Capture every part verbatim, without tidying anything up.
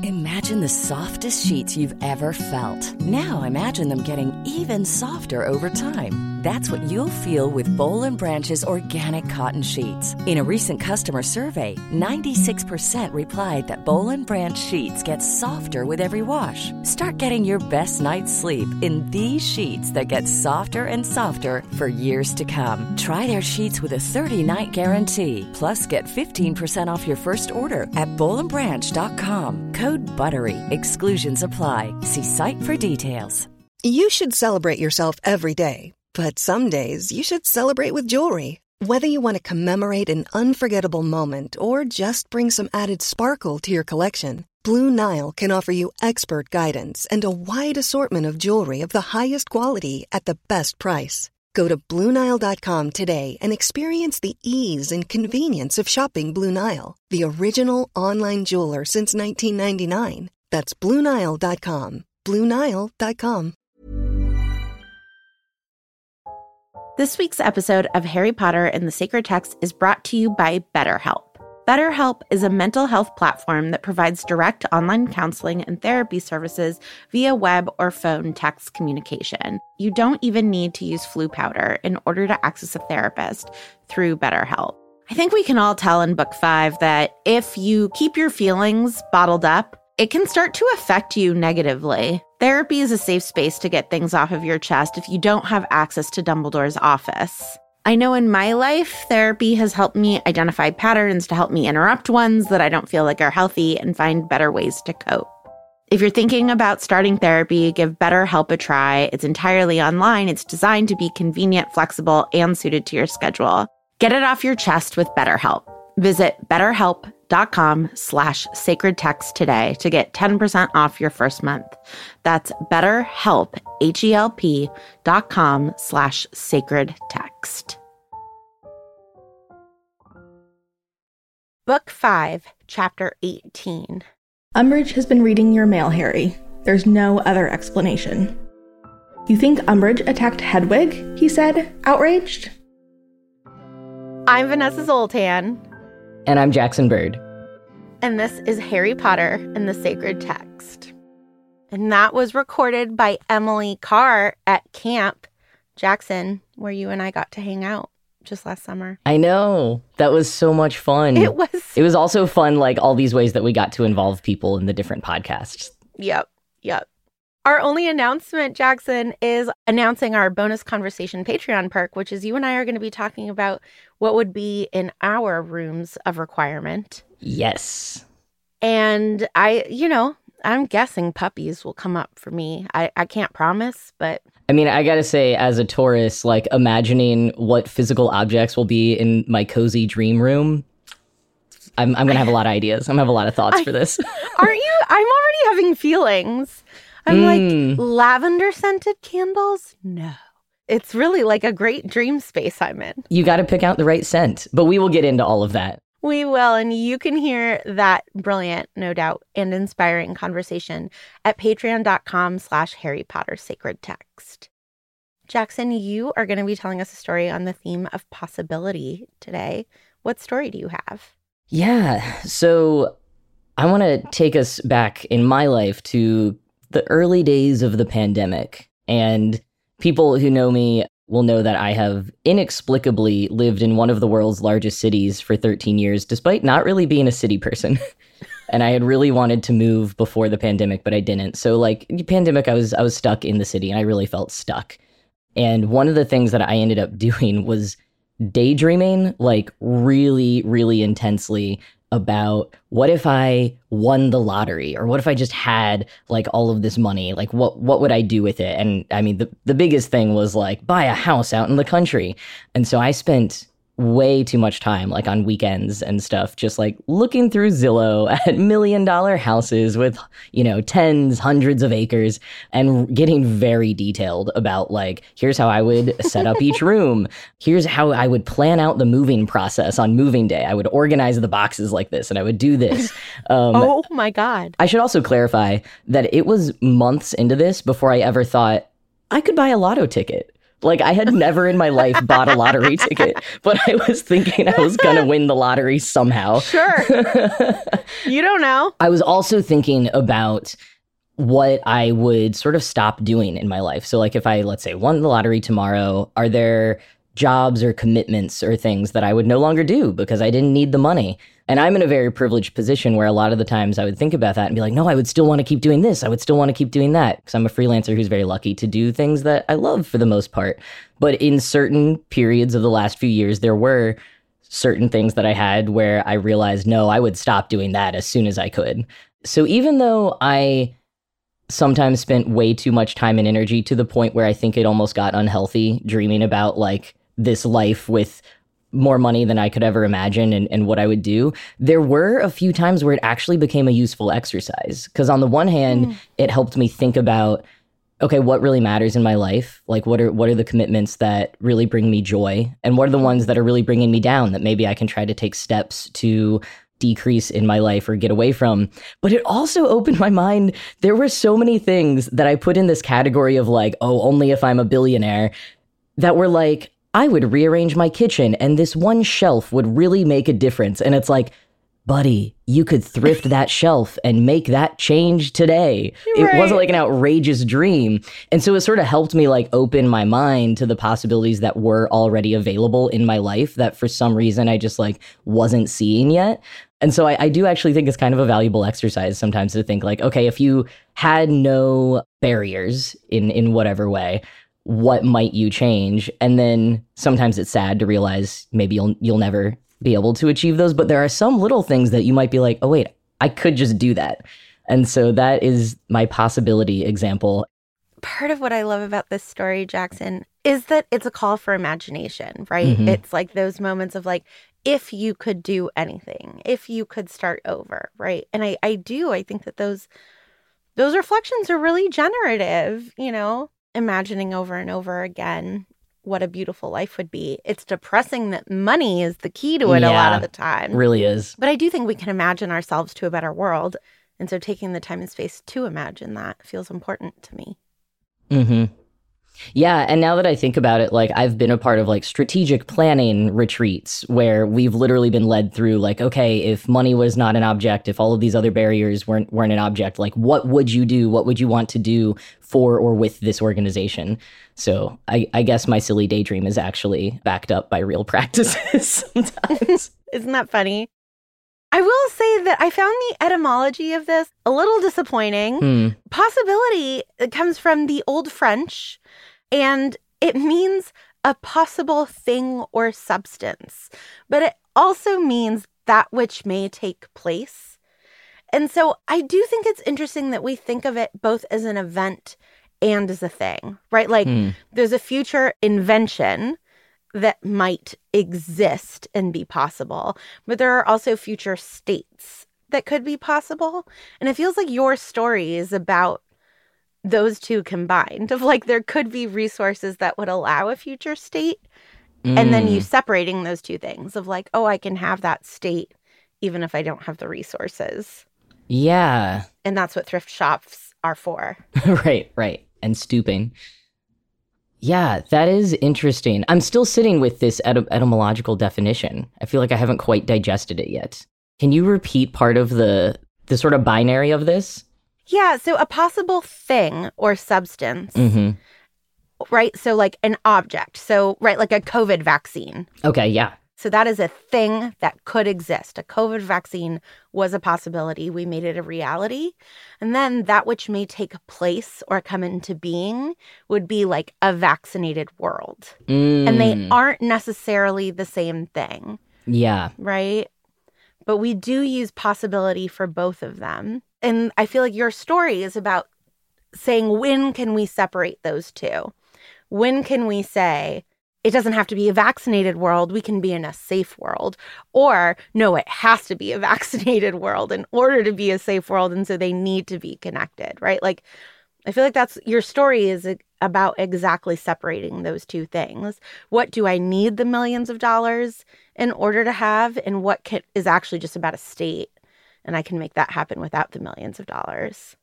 Imagine the softest sheets you've ever felt. Now imagine them getting even softer over time. That's what you'll feel with Boll and Branch's organic cotton sheets. In a recent customer survey, ninety-six percent replied that Boll and Branch sheets get softer with every wash. Start getting your best night's sleep in these sheets that get softer and softer for years to come. Try their sheets with a thirty-night guarantee. Plus, get fifteen percent off your first order at boll and branch dot com. Code BUTTERY. Exclusions apply. See site for details. You should celebrate yourself every day. But some days, you should celebrate with jewelry. Whether you want to commemorate an unforgettable moment or just bring some added sparkle to your collection, Blue Nile can offer you expert guidance and a wide assortment of jewelry of the highest quality at the best price. Go to blue nile dot com today and experience the ease and convenience of shopping Blue Nile, the original online jeweler since nineteen ninety-nine. That's blue nile dot com. blue nile dot com. This week's episode of Harry Potter and the Sacred Text is brought to you by BetterHelp. BetterHelp is a mental health platform that provides direct online counseling and therapy services via web or phone text communication. You don't even need to use flu powder in order to access a therapist through BetterHelp. I think we can all tell in book five that if you keep your feelings bottled up, it can start to affect you negatively. Therapy is a safe space to get things off of your chest if you don't have access to Dumbledore's office. I know in my life, therapy has helped me identify patterns to help me interrupt ones that I don't feel like are healthy and find better ways to cope. If you're thinking about starting therapy, give BetterHelp a try. It's entirely online. It's designed to be convenient, flexible, and suited to your schedule. Get it off your chest with BetterHelp. Visit betterhelp.com slash sacred text today to get ten percent off your first month. That's betterhelp, H-E-L-P dot com slash sacred text. Book five, Chapter eighteen. Umbridge has been reading your mail, Harry. There's no other explanation. You think Umbridge attacked Hedwig? He said, outraged. I'm Vanessa Zoltan. And I'm Jackson Bird. And this is Harry Potter and the Sacred Text. And that was recorded by Emily Carr at camp, Jackson, where you and I got to hang out just last summer. I know. That was so much fun. It was. It was also fun, like, all these ways that we got to involve people in the different podcasts. Yep. Yep. Our only announcement, Jackson, is announcing our bonus conversation Patreon perk, which is you and I are going to be talking about what would be in our rooms of requirement. Yes. And I, you know, I'm guessing puppies will come up for me. I, I can't promise, but... I mean, I gotta say, as a Taurus, like, imagining what physical objects will be in my cozy dream room, I'm, I'm going to have a lot of ideas. I'm going to have a lot of thoughts I, for this. Aren't you? I'm already having feelings. I'm Mm. like, lavender-scented candles? No. It's really like a great dream space I'm in. You got to pick out the right scent, but we will get into all of that. We will, and you can hear that brilliant, no doubt, and inspiring conversation at patreon.com slash Harry Potter Sacred Text. Jackson, you are going to be telling us a story on the theme of possibility today. What story do you have? Yeah, so I want to take us back in my life to the early days of the pandemic. And people who know me will know that I have inexplicably lived in one of the world's largest cities for thirteen years, despite not really being a city person. And I had really wanted to move before the pandemic, but I didn't. So like pandemic, I was I was stuck in the city and I really felt stuck. And one of the things that I ended up doing was daydreaming, like really, really intensely about what if I won the lottery, or what if I just had like all of this money? Like what what would I do with it? And I mean, the, the biggest thing was like buy a house out in the country. And so I spent way too much time like on weekends and stuff, just like looking through Zillow at million dollar houses with, you know, tens, hundreds of acres, and getting very detailed about like, here's how I would set up each room. Here's how I would plan out the moving process on moving day. I would organize the boxes like this and I would do this. Um, oh my God. I should also clarify that it was months into this before I ever thought I could buy a lotto ticket. Like, I had never in my life bought a lottery ticket, but I was thinking I was going to win the lottery somehow. Sure. You don't know. I was also thinking about what I would sort of stop doing in my life. So, like, if I, let's say, won the lottery tomorrow, are there jobs or commitments or things that I would no longer do because I didn't need the money? And I'm in a very privileged position where a lot of the times I would think about that and be like, no, I would still want to keep doing this. I would still want to keep doing that, because I'm a freelancer who's very lucky to do things that I love for the most part. But in certain periods of the last few years, there were certain things that I had where I realized, no, I would stop doing that as soon as I could. So even though I sometimes spent way too much time and energy to the point where I think it almost got unhealthy, dreaming about like this life with more money than I could ever imagine and, and what I would do, there were a few times where it actually became a useful exercise. Because on the one hand, mm. it helped me think about, okay, what really matters in my life? Like, what are what are the commitments that really bring me joy? And what are the ones that are really bringing me down that maybe I can try to take steps to decrease in my life or get away from? But it also opened my mind. There were so many things that I put in this category of like, oh, only if I'm a billionaire, that were like, I would rearrange my kitchen and this one shelf would really make a difference. And it's like, buddy, you could thrift that shelf and make that change today. Right. It wasn't like an outrageous dream. And so it sort of helped me like open my mind to the possibilities that were already available in my life that for some reason I just like wasn't seeing yet. And so I, I do actually think it's kind of a valuable exercise sometimes to think like, okay, if you had no barriers in, in whatever way, what might you change? And then sometimes it's sad to realize maybe you'll you'll never be able to achieve those. But there are some little things that you might be like, oh, wait, I could just do that. And so that is my possibility example. Part of what I love about this story, Jackson, is that it's a call for imagination, right? Mm-hmm. It's like those moments of like, if you could do anything, if you could start over, right? And I, I do, I think that those those reflections are really generative, you know? Imagining over and over again what a beautiful life would be. It's depressing that money is the key to it yeah, a lot of the time. Really is. But I do think we can imagine ourselves to a better world. And so taking the time and space to imagine that feels important to me. Mm-hmm. Yeah, and now that I think about it, like I've been a part of like strategic planning retreats where we've literally been led through like, okay, if money was not an object, if all of these other barriers weren't weren't an object, like what would you do? What would you want to do for or with this organization? So I, I guess my silly daydream is actually backed up by real practices sometimes. Isn't that funny? I will say that I found the etymology of this a little disappointing. Hmm. Possibility comes from the Old French, and it means a possible thing or substance, but it also means that which may take place. And so I do think it's interesting that we think of it both as an event and as a thing, right? Like hmm. there's a future invention that might exist and be possible, but there are also future states that could be possible. And it feels like your story is about those two combined, of like there could be resources that would allow a future state, mm. and then you separating those two things of like, oh, I can have that state even if I don't have the resources. Yeah. And that's what thrift shops are for. Right, right. And stooping. Yeah, that is interesting. I'm still sitting with this etym- etymological definition. I feel like I haven't quite digested it yet. Can you repeat part of the the sort of binary of this? Yeah, so a possible thing or substance, mm-hmm. right? So like an object. So, right, like a COVID vaccine. Okay, yeah. So that is a thing that could exist. A COVID vaccine was a possibility. We made it a reality. And then that which may take place or come into being would be like a vaccinated world. Mm. And they aren't necessarily the same thing. Yeah. Right? But we do use possibility for both of them. And I feel like your story is about saying, when can we separate those two? When can we say, it doesn't have to be a vaccinated world, we can be in a safe world? Or, no, it has to be a vaccinated world in order to be a safe world, and so they need to be connected, right? Like, I feel like that's, your story is about exactly separating those two things. What do I need the millions of dollars in order to have, and what can, is actually just about a state, and I can make that happen without the millions of dollars.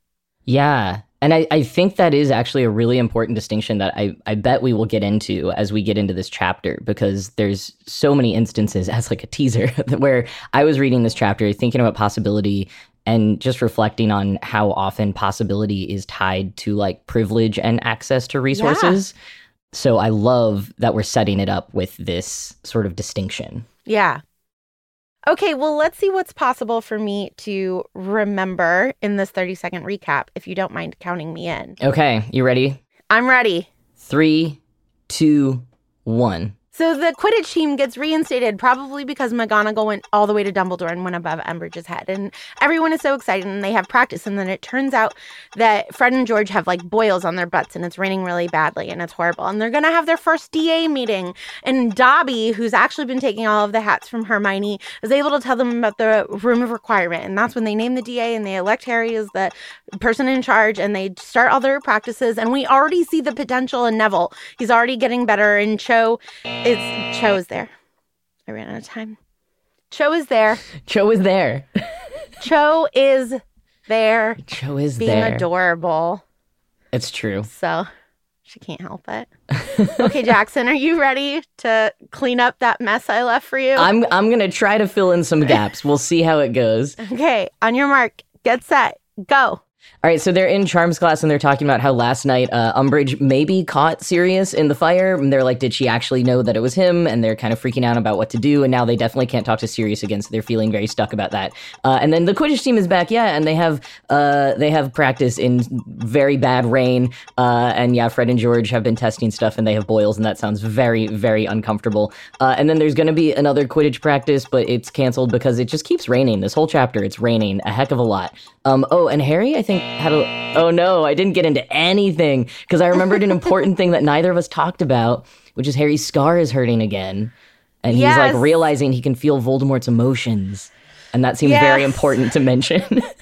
Yeah. And I, I think that is actually a really important distinction that I, I bet we will get into as we get into this chapter, because there's so many instances as like a teaser where I was reading this chapter thinking about possibility and just reflecting on how often possibility is tied to like privilege and access to resources. Yeah. So I love that we're setting it up with this sort of distinction. Yeah. Okay, well, let's see what's possible for me to remember in this thirty second recap, if you don't mind counting me in. Okay, you ready? I'm ready. Three, two, one. So the Quidditch team gets reinstated, probably because McGonagall went all the way to Dumbledore and went above Umbridge's head. And everyone is so excited, and they have practice. And then it turns out that Fred and George have, like, boils on their butts, and it's raining really badly, and it's horrible. And they're going to have their first D A meeting. And Dobby, who's actually been taking all of the hats from Hermione, is able to tell them about the Room of Requirement. And that's when they name the D A, and they elect Harry as the person in charge, and they start all their practices. And we already see the potential in Neville. He's already getting better, and Cho... It's Cho is there. I ran out of time. Cho is there. Cho is there. Cho is there. Cho is being there. Being adorable. It's true. So she can't help it. Okay, Jackson, are you ready to clean up that mess I left for you? I'm I'm gonna try to fill in some gaps. We'll see how it goes. Okay, on your mark, get set, go. All right, so they're in Charms class, and they're talking about how last night uh, Umbridge maybe caught Sirius in the fire. And they're like, did she actually know that it was him? And they're kind of freaking out about what to do. And now they definitely can't talk to Sirius again, so they're feeling very stuck about that. Uh, and then the Quidditch team is back, yeah, and they have uh, they have practice in very bad rain. Uh, and yeah, Fred and George have been testing stuff, and they have boils, and that sounds very, very uncomfortable. Uh, and then there's going to be another Quidditch practice, but it's canceled because it just keeps raining. This whole chapter, it's raining a heck of a lot. Um, oh, and Harry, I think, had a... Oh, no, I didn't get into anything because I remembered an important thing that neither of us talked about, which is Harry's scar is hurting again. And he's yes. like realizing he can feel Voldemort's emotions. And that seems yes. very important to mention.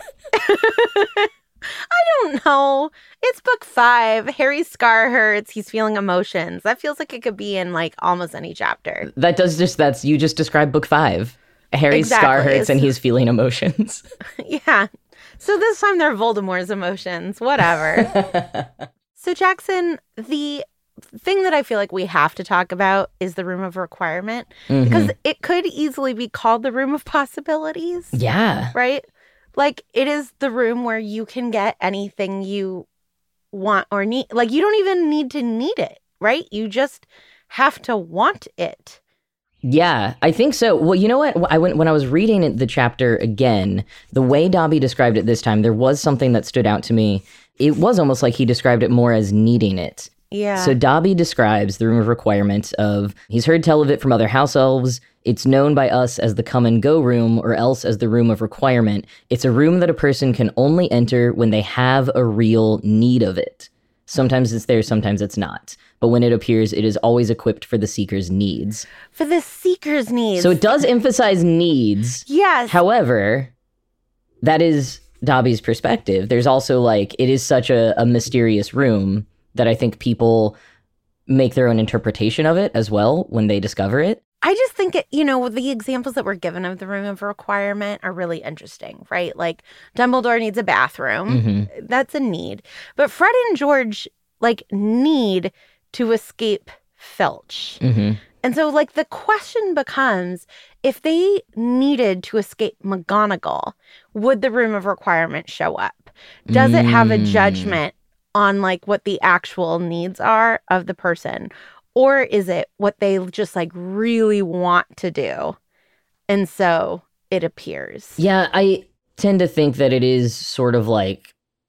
I don't know. It's book five. Harry's scar hurts. He's feeling emotions. That feels like it could be in like almost any chapter. That does just, that's, you just described book five. Harry's exactly. scar hurts and he's feeling emotions. Yeah. So this time they're Voldemort's emotions, whatever. So Jackson, the thing that I feel like we have to talk about is the Room of Requirement, mm-hmm. because it could easily be called the Room of Possibilities. Yeah. Right? Like, it is the room where you can get anything you want or need. Like, you don't even need to need it, right? You just have to want it. Yeah, I think so. Well, you know what? I went, when I was reading the chapter again, the way Dobby described it this time, there was something that stood out to me. It was almost like he described it more as needing it. Yeah. So Dobby describes the Room of Requirement of, he's heard tell of it from other house elves. It's known by us as the come and go room, or else as the Room of Requirement. It's a room that a person can only enter when they have a real need of it. Sometimes it's there, sometimes it's not. But when it appears, it is always equipped for the seeker's needs. For the seeker's needs. So it does emphasize needs. Yes. However, that is Dobby's perspective. There's also like, it is such a, a mysterious room that I think people make their own interpretation of it as well when they discover it. I just think, it, you know, the examples that were given of the Room of Requirement are really interesting, right? Like, Dumbledore needs a bathroom. Mm-hmm. That's a need. But Fred and George, like, need to escape Filch. Mm-hmm. And so, like, the question becomes, if they needed to escape McGonagall, would the Room of Requirement show up? Does mm. it have a judgment on, like, what the actual needs are of the person? Or is it what they just, like, really want to do? And so it appears. Yeah, I tend to think that it is sort of like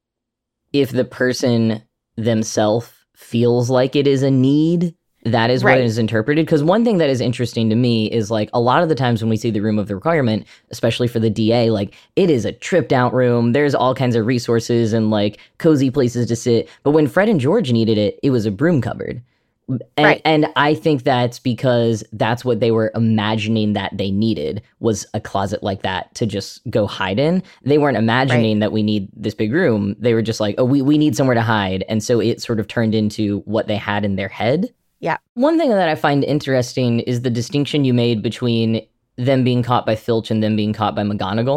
if the person themselves feels like it is a need, that is right. what is interpreted. Because one thing that is interesting to me is, like, a lot of the times when we see the Room of the Requirement, especially for the D A, like, it is a tripped out room. There's all kinds of resources and, like, cozy places to sit. But when Fred and George needed it, it was a broom cupboard. And, right. and I think that's because that's what they were imagining that they needed, was a closet like that to just go hide in. They weren't imagining right. that we need this big room. They were just like, oh, we, we need somewhere to hide. And so it sort of turned into what they had in their head. Yeah. One thing that I find interesting is the distinction you made between them being caught by Filch and them being caught by McGonagall.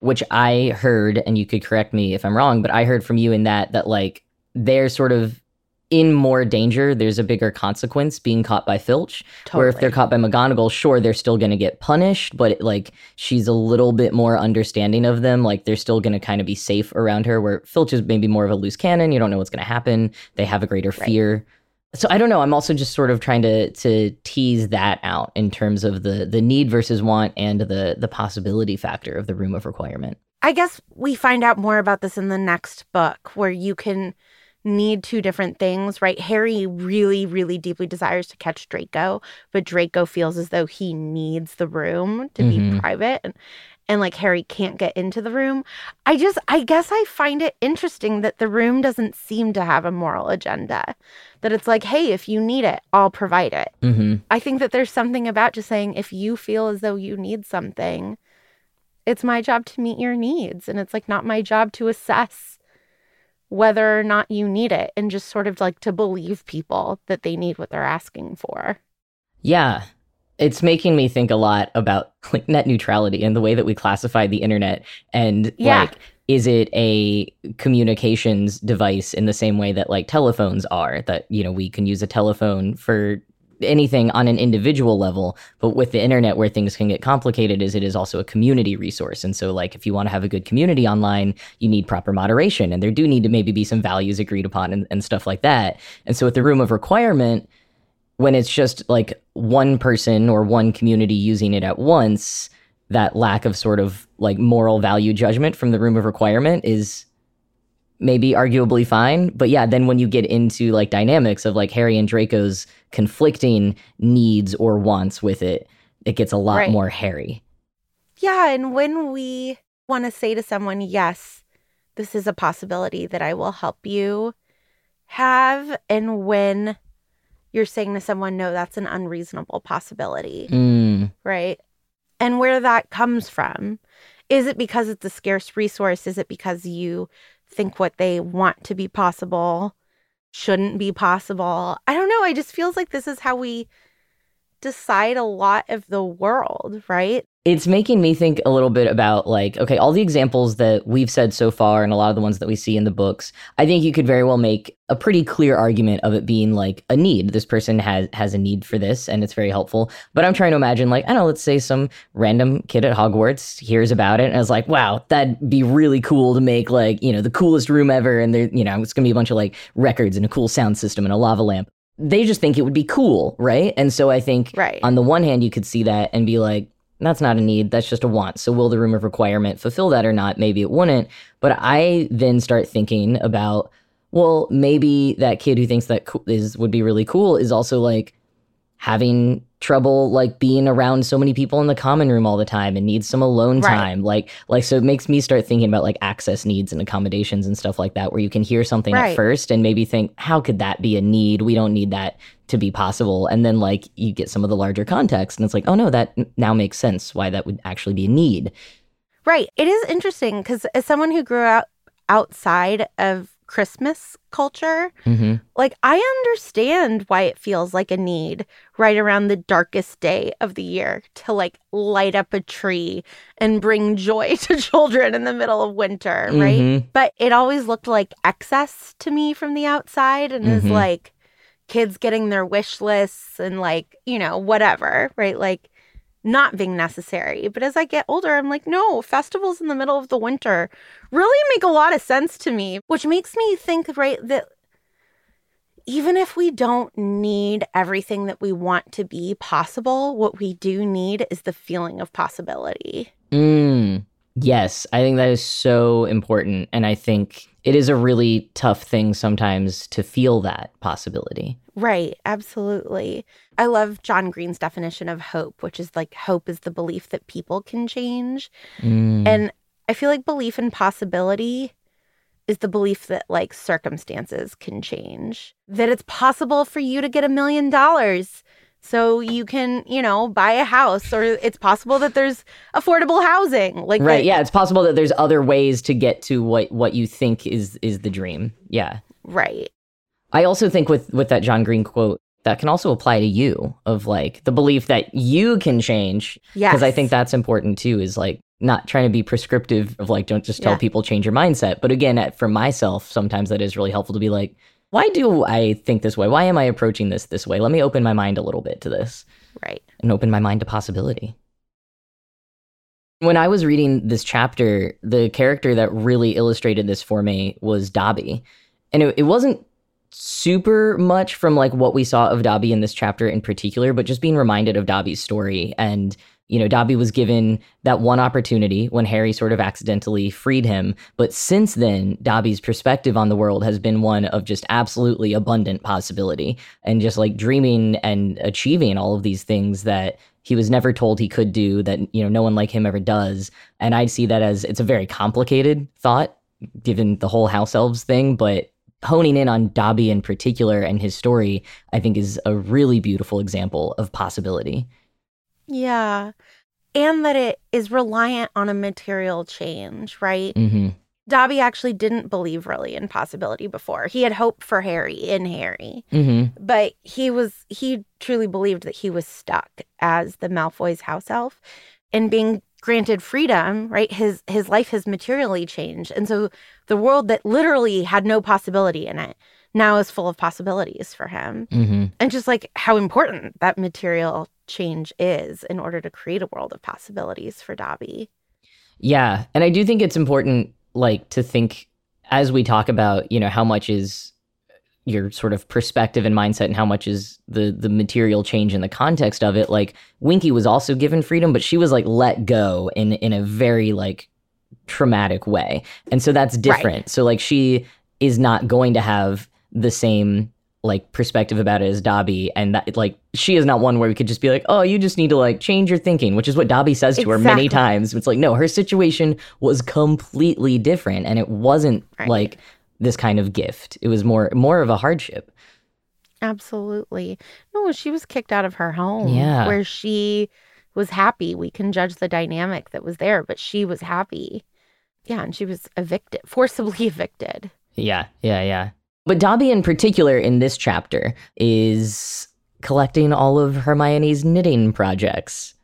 which I heard, and you could correct me if I'm wrong, but I heard from you in that, that like they're sort of in more danger. There's a bigger consequence being caught by Filch. Totally. Where if they're caught by McGonagall, sure, they're still going to get punished, but it, like she's a little bit more understanding of them. Like they're still going to kind of be safe around her, where Filch is maybe more of a loose cannon. You don't know what's going to happen. They have a greater Right. fear. So I don't know. I'm also just sort of trying to to tease that out in terms of the the need versus want and the the possibility factor of the room of requirement. I guess we find out more about this in the next book, where you can need two different things, right? Harry really, really deeply desires to catch Draco, but Draco feels as though he needs the room to Mhm. be private. And, and like Harry can't get into the room. I just, I guess I find it interesting that the room doesn't seem to have a moral agenda. That it's like, hey, if you need it, I'll provide it. Mm-hmm. I think that there's something about just saying, if you feel as though you need something, it's my job to meet your needs. And it's like not my job to assess whether or not you need it, and just sort of like to believe people that they need what they're asking for. Yeah. It's making me think a lot about like net neutrality and the way that we classify the internet. And Yeah. like, is it a communications device in the same way that like telephones are, that, you know, we can use a telephone for anything on an individual level, but with the internet where things can get complicated is it is also a community resource. And so like if you want to have a good community online, you need proper moderation, and there do need to maybe be some values agreed upon and, and stuff like that. And so with the room of requirement, when it's just like one person or one community using it at once, that lack of sort of like moral value judgment from the room of requirement is maybe arguably fine. But yeah, then when you get into like dynamics of like Harry and Draco's conflicting needs or wants with it, it gets a lot Right. more hairy. Yeah, and when we want to say to someone, yes, this is a possibility that I will help you have, and when you're saying to someone, no, that's an unreasonable possibility, Mm, right? And where that comes from. Is it because it's a scarce resource? Is it because you think what they want to be possible shouldn't be possible? I don't know. I just feels like this is how we decide a lot of the world, right? it's making me think a little bit about like, okay, all the examples that we've said so far and a lot of the ones that we see in the books, I think you could very well make a pretty clear argument of it being like a need. This person has has a need for this and it's very helpful. But I'm trying to imagine like, I don't know, let's say some random kid at Hogwarts hears about it and is like, wow, that'd be really cool to make like, you know, the coolest room ever. And there, you know, it's gonna be a bunch of like records and a cool sound system and a lava lamp. They just think it would be cool, right? And so I think Right. on the one hand, you could see that and be like, that's not a need, that's just a want. So will the room of requirement fulfill that or not? Maybe it wouldn't. But I then start thinking about, well, maybe that kid who thinks that co- is would be really cool is also like having trouble like being around so many people in the common room all the time and needs some alone Right. time. Like, like so it makes me start thinking about like access needs and accommodations and stuff like that, where you can hear something Right. at first and maybe think, how could that be a need? We don't need that to be possible. And then like you get some of the larger context and it's like, oh no, that n- now makes sense why that would actually be a need. Right. It is interesting because as someone who grew up outside of Christmas culture, Mm-hmm. like I understand why it feels like a need right around the darkest day of the year to like light up a tree and bring joy to children in the middle of winter, right? Mhm. But it always looked like excess to me from the outside and is Mhm. like kids getting their wish lists and like, you know, whatever, right? Like not being necessary. But as I get older, I'm like, no, festivals in the middle of the winter really make a lot of sense to me, which makes me think, right, that even if we don't need everything that we want to be possible, what we do need is the feeling of possibility. Mm. Yes, I think that is so important. And I think it is a really tough thing sometimes to feel that possibility. Right, absolutely. I love John Green's definition of hope, which is like hope is the belief that people can change. Mm. And I feel like belief in possibility is the belief that like circumstances can change, that it's possible for you to get a million dollars so you can, you know, buy a house, or it's possible that there's affordable housing. Like Right. that- Yeah. It's possible that there's other ways to get to what, what you think is is the dream. Yeah. Right. I also think with with that John Green quote, that can also apply to you, of like the belief that you can change. Yes. Because I think that's important too, is like not trying to be prescriptive of like, don't just tell Yeah. people change your mindset. But again, at, for myself, sometimes that is really helpful to be like, why do I think this way? Why am I approaching this this way? Let me open my mind a little bit to this. Right. And open my mind to possibility. When I was reading this chapter, the character that really illustrated this for me was Dobby. And it, it wasn't super much from like what we saw of Dobby in this chapter in particular, but just being reminded of Dobby's story. And, you know, Dobby was given that one opportunity when Harry sort of accidentally freed him. But since then, Dobby's perspective on the world has been one of just absolutely abundant possibility and just like dreaming and achieving all of these things that he was never told he could do, that, you know, no one like him ever does. And I see that as, it's a very complicated thought, given the whole house elves thing, but honing in on Dobby in particular and his story, I think is a really beautiful example of possibility. Yeah. And that it is reliant on a material change, right? Mm-hmm. Dobby actually didn't believe really in possibility before. He had hope for Harry in Harry. Mm-hmm. But he was, he truly believed that he was stuck as the Malfoy's house elf. And being granted freedom, right, his his life has materially changed. And so the world that literally had no possibility in it now is full of possibilities for him. Mm-hmm. And just like how important that material change is in order to create a world of possibilities for Dobby. Yeah. And I do think it's important, like, to think as we talk about, you know, how much is your sort of perspective and mindset and how much is the the material change in the context of it. Like, Winky was also given freedom, but she was like let go in in a very like traumatic way. And so that's different. Right. So like she is not going to have the same like perspective about it as Dobby, and that like she is not one where we could just be like, oh, you just need to like change your thinking, which is what Dobby says to her many Exactly. times. It's like, no, her situation was completely different, and it wasn't Right. like this kind of gift. It was more more of a hardship. Absolutely. No, she was kicked out of her home Yeah. where she was happy. We can judge the dynamic that was there, but she was happy. Yeah, and she was evicted, forcibly evicted. Yeah, yeah, yeah. But Dobby in particular in this chapter is collecting all of Hermione's knitting projects.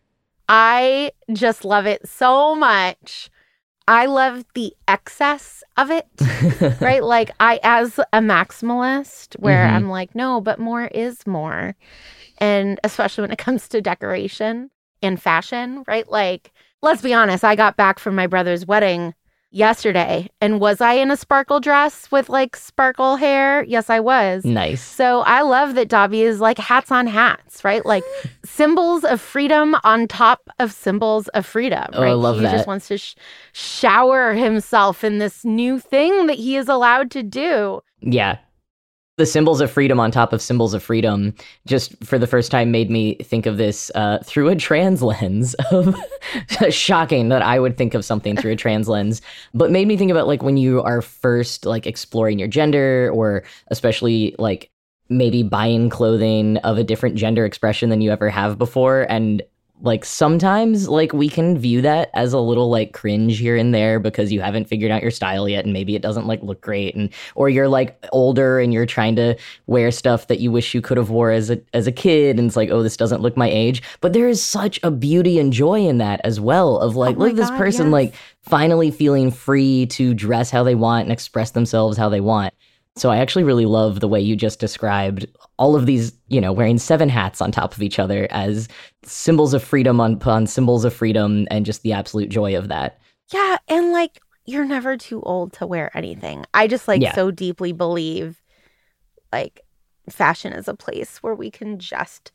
I just love it so much. I love the excess of it, right? Like I, as a maximalist, where Mhm. I'm like, no, but more is more. And especially when it comes to decoration and fashion, right? Like, let's be honest, I got back from my brother's wedding yesterday. And was I in a sparkle dress with like sparkle hair? Yes, I was. Nice. So I love that Dobby is like hats on hats, right? Like symbols of freedom on top of symbols of freedom, Oh, I right? love he that. just wants to sh- shower himself in this new thing that he is allowed to do. Yeah. The symbols of freedom on top of symbols of freedom just for the first time made me think of this uh, through a trans lens of shocking that I would think of something through a trans lens, but made me think about like when you are first like exploring your gender, or especially like maybe buying clothing of a different gender expression than you ever have before. And like sometimes like we can view that as a little like cringe here and there because you haven't figured out your style yet and maybe it doesn't like look great, and or you're like older and you're trying to wear stuff that you wish you could have wore as a as a kid, and it's like, oh, this doesn't look my age. But there is such a beauty and joy in that as well, of like, Oh my look at this God, person yes. like finally feeling free to dress how they want and express themselves how they want. So I actually really love the way you just described all of these, you know, wearing seven hats on top of each other as symbols of freedom on, on symbols of freedom, and just the absolute joy of that. Yeah. And like, you're never too old to wear anything. I just like Yeah. so deeply believe like fashion is a place where we can just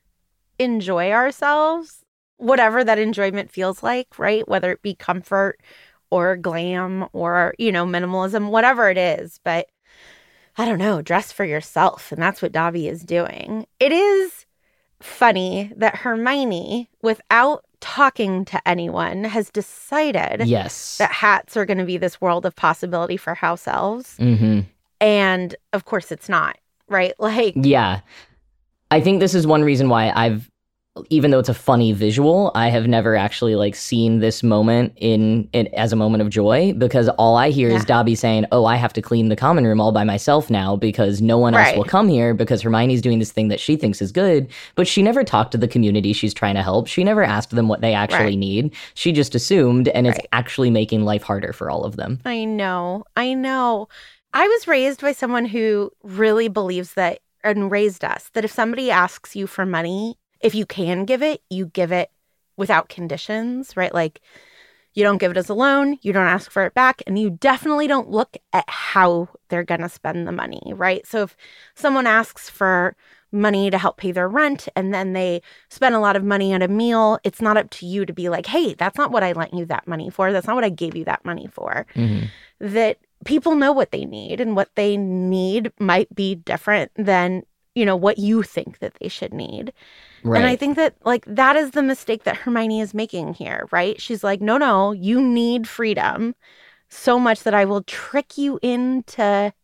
enjoy ourselves, whatever that enjoyment feels like, right? Whether it be comfort or glam or, you know, minimalism, whatever it is. But I don't know, dress for yourself. And that's what Dobby is doing. It is funny that Hermione, without talking to anyone, has decided Yes. that hats are going to be this world of possibility for house elves. Mm-hmm. And of course it's not, right? Like, Yeah. I think this is one reason why I've even though it's a funny visual, I have never actually like seen this moment in, in as a moment of joy, because all I hear yeah. is Dobby saying, oh, I have to clean the common room all by myself now because no one right. else will come here because Hermione's doing this thing that she thinks is good. But she never talked to the community she's trying to help. She never asked them what they actually right. need. She just assumed, and right. it's actually making life harder for all of them. I know. I know. I was raised by someone who really believes that, and raised us, that if somebody asks you for money, if you can give it, you give it without conditions, right? Like, you don't give it as a loan, you don't ask for it back, and you definitely don't look at how they're going to spend the money, right? So if someone asks for money to help pay their rent and then they spend a lot of money on a meal, it's not up to you to be like, hey, that's not what I lent you that money for. That's not what I gave you that money for. Mm-hmm. That people know what they need, and what they need might be different than, you know, what you think that they should need. Right. And I think that, like, that is the mistake that Hermione is making here, right? She's like, no, no, you need freedom so much that I will trick you into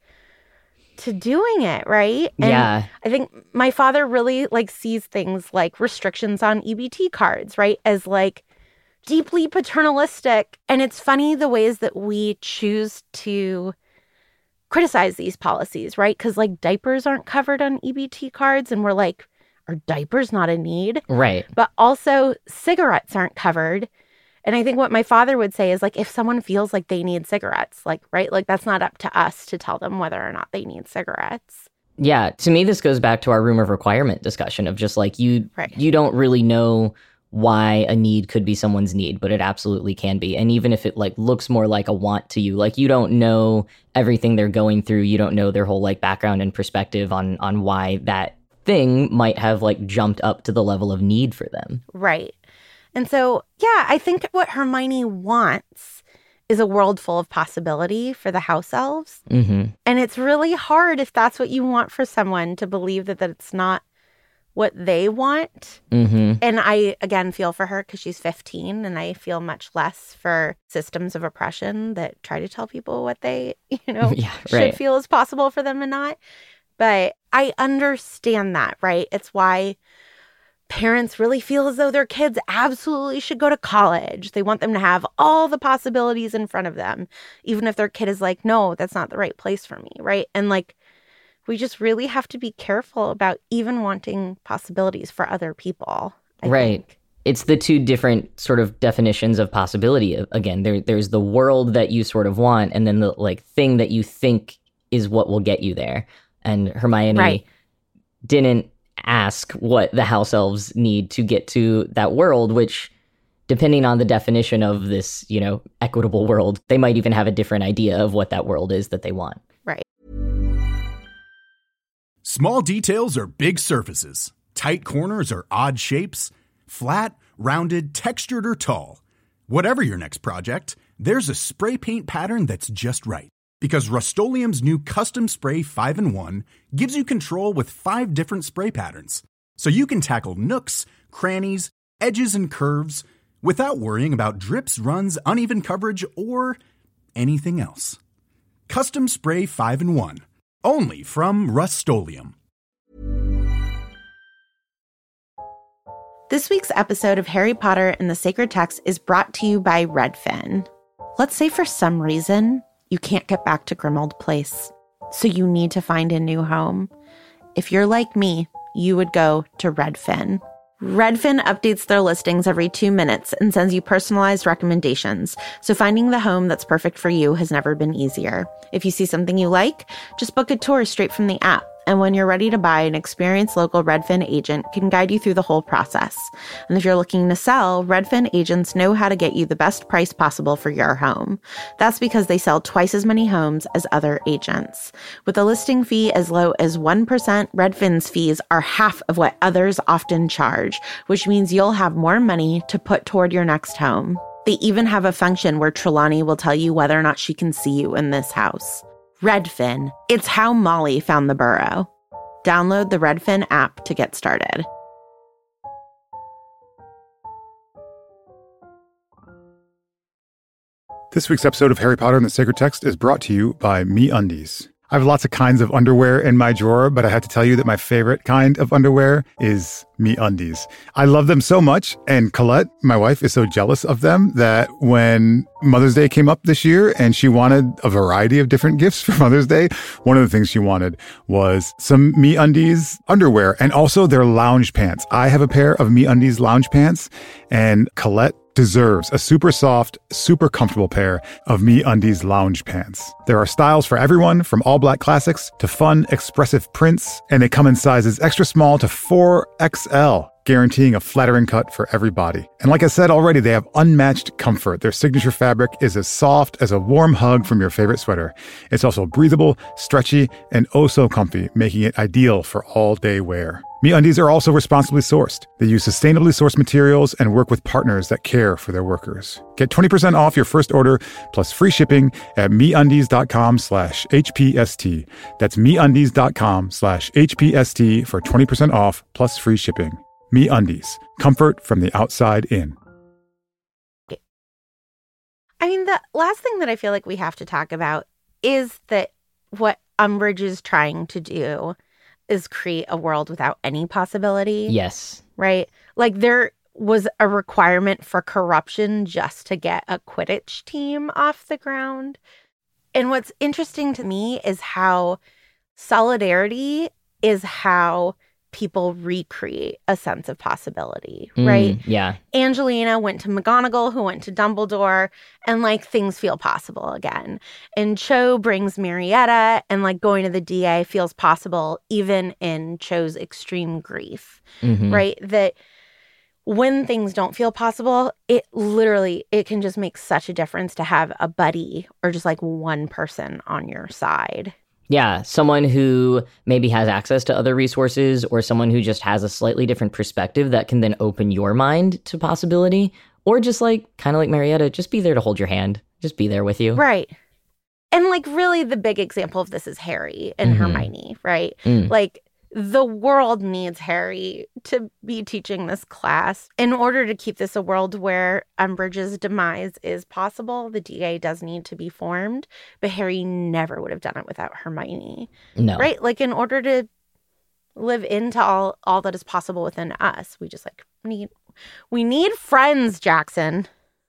to doing it, right? And yeah. I think my father really, like, sees things like restrictions on E B T cards, right, as, like, deeply paternalistic. And it's funny the ways that we choose to criticize these policies, right? Because, like, diapers aren't covered on E B T cards, and we're like, are diapers not a need? Right. But also cigarettes aren't covered. And I think what my father would say is, like, if someone feels like they need cigarettes, like, right, like, that's not up to us to tell them whether or not they need cigarettes. Yeah. To me, this goes back to our room of requirement discussion of just like, you, right. you don't really know why a need could be someone's need, but it absolutely can be. And even if it like looks more like a want to you, like, you don't know everything they're going through. You don't know their whole like background and perspective on, on why that thing might have like jumped up to the level of need for them. Right. And so, yeah, I think what Hermione wants is a world full of possibility for the house elves. Mm-hmm. And it's really hard, if that's what you want for someone, to believe that, that it's not what they want. Mm-hmm. And I, again, feel for her because she's fifteen, and I feel much less for systems of oppression that try to tell people what they, you know, yeah, should right. feel is possible for them and not. But I understand that, right? It's why parents really feel as though their kids absolutely should go to college. They want them to have all the possibilities in front of them, even if their kid is like, no, that's not the right place for me, right? And like, we just really have to be careful about even wanting possibilities for other people. I right. think. It's the two different sort of definitions of possibility. Again, there, there's the world that you sort of want, and then the like thing that you think is what will get you there. And Hermione right. didn't ask what the house elves need to get to that world, which, depending on the definition of this, you know, equitable world, they might even have a different idea of what that world is that they want. Right. Small details are big surfaces. Tight corners are odd shapes. Flat, rounded, textured, or tall. Whatever your next project, there's a spray paint pattern that's just right. Because Rust-Oleum's new Custom Spray five in one gives you control with five different spray patterns. So you can tackle nooks, crannies, edges, and curves without worrying about drips, runs, uneven coverage, or anything else. Custom Spray five in one. Only from Rust-Oleum. This week's episode of Harry Potter and the Sacred Text is brought to you by Redfin. Let's say for some reason you can't get back to Grimmauld Place, so you need to find a new home. If you're like me, you would go to Redfin. Redfin updates their listings every two minutes and sends you personalized recommendations, so finding the home that's perfect for you has never been easier. If you see something you like, just book a tour straight from the app. And when you're ready to buy, an experienced local Redfin agent can guide you through the whole process. And if you're looking to sell, Redfin agents know how to get you the best price possible for your home. That's because they sell twice as many homes as other agents. With a listing fee as low as one percent, Redfin's fees are half of what others often charge, which means you'll have more money to put toward your next home. They even have a function where Trelawney will tell you whether or not she can see you in this house. Redfin. It's how Molly found the burrow. Download the Redfin app to get started. This week's episode of Harry Potter and the Sacred Text is brought to you by MeUndies. I have lots of kinds of underwear in my drawer, but I have to tell you that my favorite kind of underwear is MeUndies. I love them so much, and Colette, my wife, is so jealous of them that when Mother's Day came up this year and she wanted a variety of different gifts for Mother's Day, one of the things she wanted was some MeUndies underwear and also their lounge pants. I have a pair of MeUndies lounge pants, and Colette deserves a super soft, super comfortable pair of MeUndies lounge pants. There are styles for everyone, from all black classics to fun, expressive prints, and they come in sizes extra small to four X L, guaranteeing a flattering cut for every body. And like I said already, they have unmatched comfort. Their signature fabric is as soft as a warm hug from your favorite sweater. It's also breathable, stretchy, and oh so comfy, making it ideal for all-day wear. MeUndies are also responsibly sourced. They use sustainably sourced materials and work with partners that care for their workers. Get twenty percent off your first order plus free shipping at MeUndies.com slash HPST. That's MeUndies.com slash HPST for twenty percent off plus free shipping. MeUndies. Comfort from the outside in. I mean, the last thing that I feel like we have to talk about is that what Umbridge is trying to do is create a world without any possibility. Yes. Right? Like, there was a requirement for corruption just to get a Quidditch team off the ground. And what's interesting to me is how solidarity is how people recreate a sense of possibility, right? Mm, yeah. Angelina went to McGonagall, who went to Dumbledore, and, like, things feel possible again. And Cho brings Marietta, and, like, going to the D A feels possible even in Cho's extreme grief, Mm-hmm. right? That when things don't feel possible, it literally, it can just make such a difference to have a buddy or just, like, one person on your side. Yeah, someone who maybe has access to other resources, or someone who just has a slightly different perspective that can then open your mind to possibility. Or just, like, kind of like Marietta, just be there to hold your hand. Just be there with you. Right. And, like, really the big example of this is Harry and Mhm. Hermione, right? Mm. Like, the world needs Harry to be teaching this class. In order to keep this a world where Umbridge's demise is possible, the D A does need to be formed. But Harry never would have done it without Hermione, No. right? Like, in order to live into all, all that is possible within us, we just, like, need, we need friends, Jackson.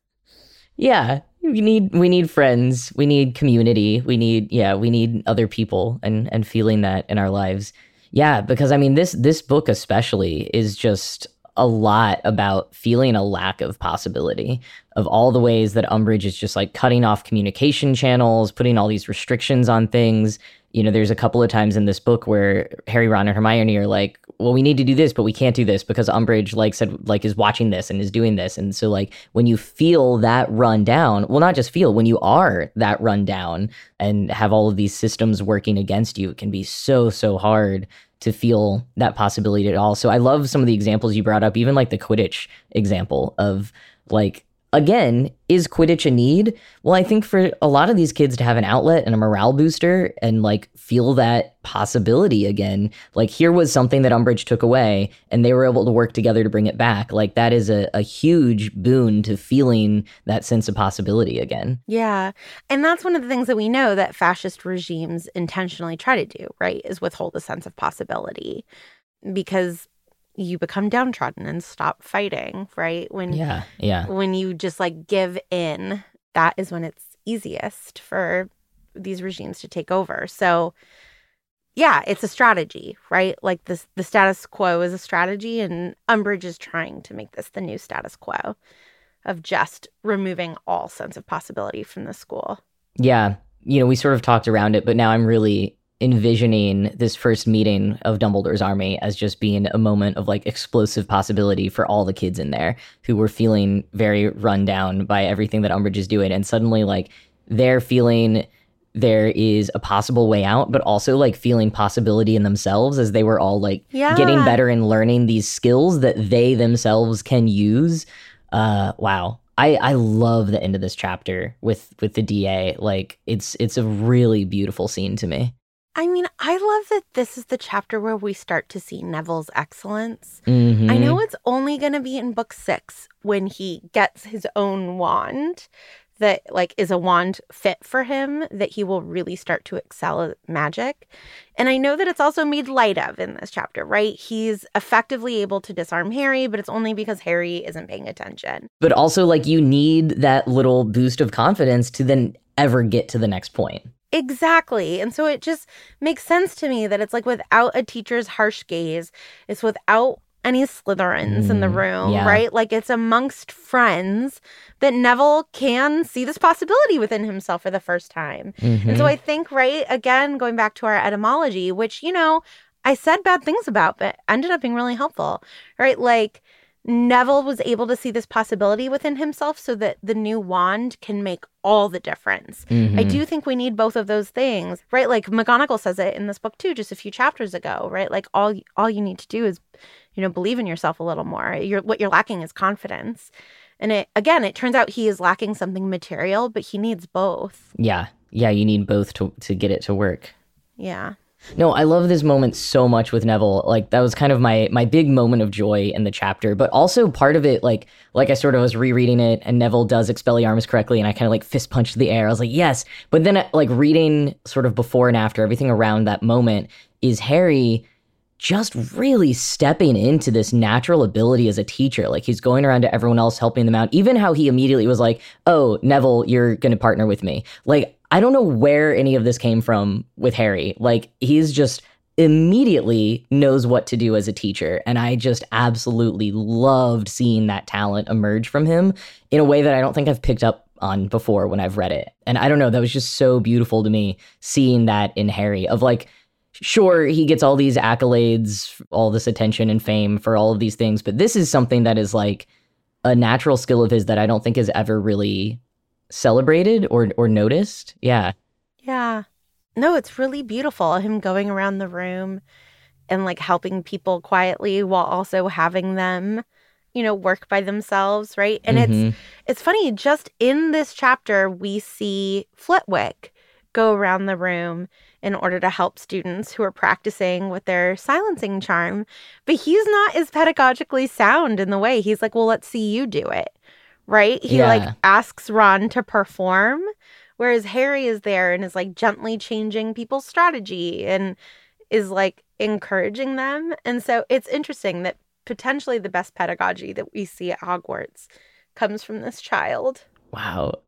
Yeah, we need we need friends. We need community. We need yeah, we need other people and and feeling that in our lives. Yeah, because I mean this this book especially is just a lot about feeling a lack of possibility, of all the ways that Umbridge is just like cutting off communication channels, putting all these restrictions on things. You know, there's a couple of times in this book where Harry, Ron, and Hermione are like, well, we need to do this, but we can't do this because Umbridge, like said, like is watching this and is doing this. And so, like, when you feel that run down, well, not just feel, when you are that run down and have all of these systems working against you, it can be so, so hard to feel that possibility at all. So I love some of the examples you brought up, even like the Quidditch example of, like, again, is Quidditch a need? Well, I think for a lot of these kids to have an outlet and a morale booster and, like, feel that possibility again, like, here was something that Umbridge took away and they were able to work together to bring it back. Like, that is a, a huge boon to feeling that sense of possibility again. Yeah. And that's one of the things that we know that fascist regimes intentionally try to do, right, is withhold a sense of possibility, because you become downtrodden and stop fighting, right? When Yeah, yeah. when you just, like, give in, that is when it's easiest for these regimes to take over. So yeah, it's a strategy, right? Like, this, the status quo is a strategy, and Umbridge is trying to make this the new status quo of just removing all sense of possibility from the school. Yeah. You know, we sort of talked around it, but now I'm really envisioning this first meeting of Dumbledore's army as just being a moment of, like, explosive possibility for all the kids in there who were feeling very run down by everything that Umbridge is doing. And suddenly, like, they're feeling there is a possible way out, but also, like, feeling possibility in themselves as they were all, like, Yeah. getting better and learning these skills that they themselves can use. Uh, wow. I, I love the end of this chapter with, with the D A. Like, it's it's a really beautiful scene to me. I mean, I love that this is the chapter where we start to see Neville's excellence. Mhm. I know it's only going to be in book six when he gets his own wand that like is a wand fit for him, that he will really start to excel at magic. And I know that it's also made light of in this chapter, right? He's effectively able to disarm Harry, but it's only because Harry isn't paying attention. But also, like, you need that little boost of confidence to then ever get to the next point. Exactly. And so it just makes sense to me that it's like without a teacher's harsh gaze, it's without any Slytherins mm, in the room, yeah. right? Like it's amongst friends that Neville can see this possibility within himself for the first time. Mm-hmm. And so I think, right, again, going back to our etymology, which, you know, I said bad things about, but ended up being really helpful, right? Like Neville was able to see this possibility within himself so that the new wand can make all the difference. Mm-hmm. I do think we need both of those things, right? Like McGonagall says it in this book too, just a few chapters ago, right? Like all all you need to do is, you know, believe in yourself a little more. You're, what you're lacking is confidence. And it again, it turns out he is lacking something material, but he needs both. Yeah. Yeah, you need both to to get it to work. Yeah. No, I love this moment so much with Neville. Like, that was kind of my my big moment of joy in the chapter. But also part of it, like, like I sort of was rereading it, and Neville does Expelliarmus correctly, and I kind of, like, fist punched the air. I was like, yes. But then, like, reading sort of before and after, everything around that moment is Harry just really stepping into this natural ability as a teacher. Like, he's going around to everyone else, helping them out. Even how he immediately was like, oh, Neville, you're going to partner with me. Like, I don't know where any of this came from with Harry. Like, he's just immediately knows what to do as a teacher. And I just absolutely loved seeing that talent emerge from him in a way that I don't think I've picked up on before when I've read it. And I don't know, that was just so beautiful to me, seeing that in Harry of like, sure, he gets all these accolades, all this attention and fame for all of these things, but this is something that is like a natural skill of his that I don't think is ever really celebrated or or noticed. Yeah. Yeah. No, it's really beautiful, him going around the room and like helping people quietly while also having them, you know, work by themselves, right? And mm-hmm. it's it's funny, just in this chapter we see Flitwick go around the room in order to help students who are practicing with their silencing charm, but he's not as pedagogically sound in the way. He's like, well, let's see you do it. Right? He, yeah. like, asks Ron to perform, whereas Harry is there and is, like, gently changing people's strategy and is, like, encouraging them. And so it's interesting that potentially the best pedagogy that we see at Hogwarts comes from this child. Wow.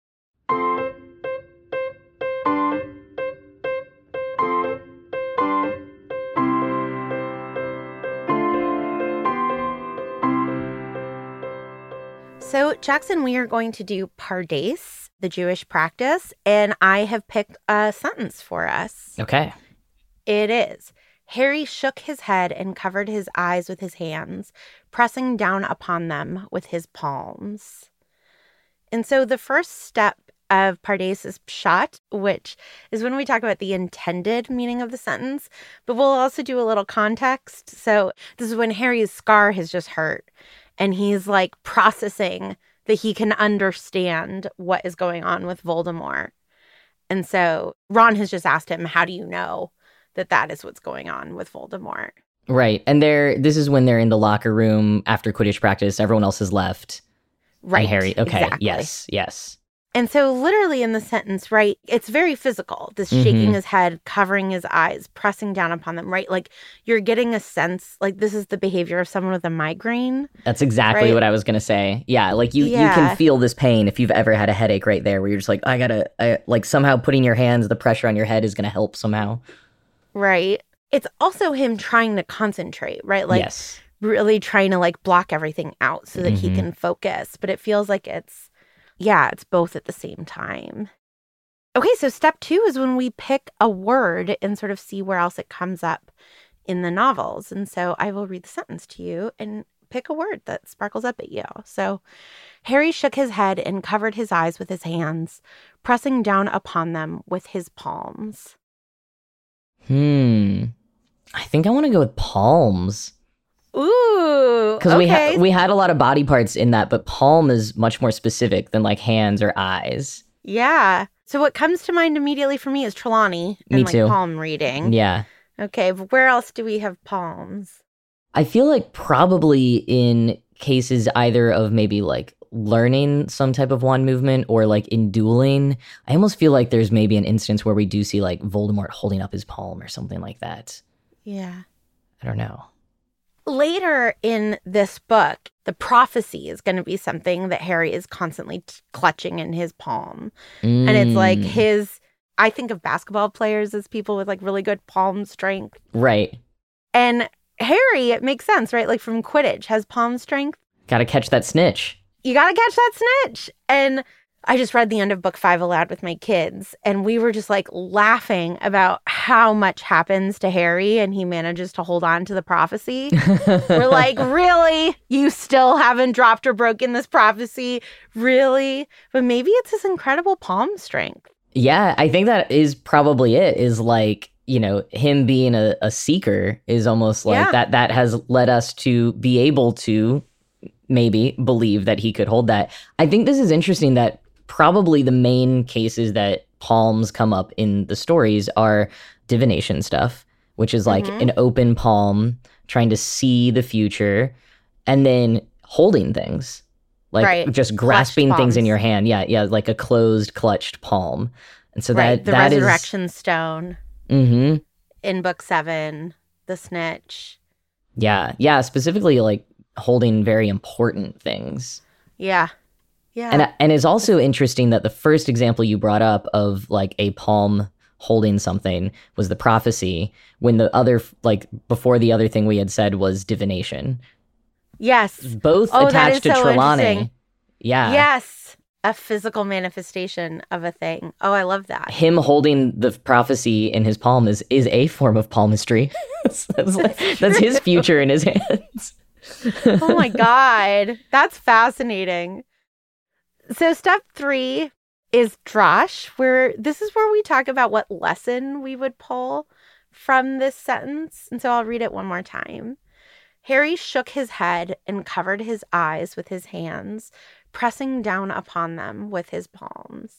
So, Jackson, we are going to do Pardes, the Jewish practice, and I have picked a sentence for us. Okay. It is, Harry shook his head and covered his eyes with his hands, pressing down upon them with his palms. And so the first step of Pardes is pshat, which is when we talk about the intended meaning of the sentence, but we'll also do a little context. So this is when Harry's scar has just hurt. And he's like processing that he can understand what is going on with Voldemort. And so Ron has just asked him, how do you know that that is what's going on with Voldemort? Right. And they're, this is when they're in the locker room after Quidditch practice. Everyone else has left. Right. And Harry. Okay. Exactly. Yes. Yes. And so literally in the sentence, right, it's very physical, this mm-hmm. shaking his head, covering his eyes, pressing down upon them, right? Like you're getting a sense, like this is the behavior of someone with a migraine. That's exactly right? what I was going to say. Yeah, like you, yeah. you can feel this pain if you've ever had a headache right there where you're just like, I got to, I, like somehow putting your hands, the pressure on your head is going to help somehow. Right. It's also him trying to concentrate, right? Like yes. really trying to like block everything out so that mm-hmm. he can focus. But it feels like it's, yeah, it's both at the same time. Okay, so step two is when we pick a word and sort of see where else it comes up in the novels. And so I will read the sentence to you and pick a word that sparkles up at you. So Harry shook his head and covered his eyes with his hands, pressing down upon them with his palms. Hmm. I think I want to go with palms. Ooh, because okay. we had we had a lot of body parts in that, but palm is much more specific than like hands or eyes. Yeah. So what comes to mind immediately for me is Trelawney and me like too. palm reading. Yeah. Okay. But where else do we have palms? I feel like probably in cases either of maybe like learning some type of wand movement or like in dueling, I almost feel like there's maybe an instance where we do see like Voldemort holding up his palm or something like that. Yeah. I don't know. Later in this book, the prophecy is going to be something that Harry is constantly t- clutching in his palm. Mm. And it's like his, I think of basketball players as people with like really good palm strength. Right. And Harry, it makes sense, right? Like from Quidditch, has palm strength. Got to catch that snitch. You got to catch that snitch. And I just read the end of book five aloud with my kids, and we were just like laughing about how much happens to Harry and he manages to hold on to the prophecy. We're like, really? You still haven't dropped or broken this prophecy? Really? But maybe it's his incredible palm strength. Yeah, I think that is probably it, is like, you know, him being a, a seeker is almost like yeah. that. That has led us to be able to maybe believe that he could hold that. I think this is interesting that probably the main cases that palms come up in the stories are divination stuff, which is like mm-hmm. an open palm trying to see the future, and then holding things, like right. just grasping Clutched things palms. in your hand. Yeah, yeah, like a closed, clutched palm. And so right. that the that resurrection is, stone mm-hmm. in book seven, the snitch. Yeah, yeah, specifically like holding very important things. Yeah. Yeah. And and it's also interesting that the first example you brought up of like a palm holding something was the prophecy, when the other, like before the other thing we had said was divination. Yes. Both oh, attached to so Trelawney. Yeah. Yes. A physical manifestation of a thing. Oh, I love that. Him holding the prophecy in his palm is, is a form of palmistry. that's, like, that's his future in his hands. Oh my God. That's fascinating. So step three is Drosh, where this is where we talk about what lesson we would pull from this sentence. And so I'll read it one more time. Harry shook his head and covered his eyes with his hands, pressing down upon them with his palms.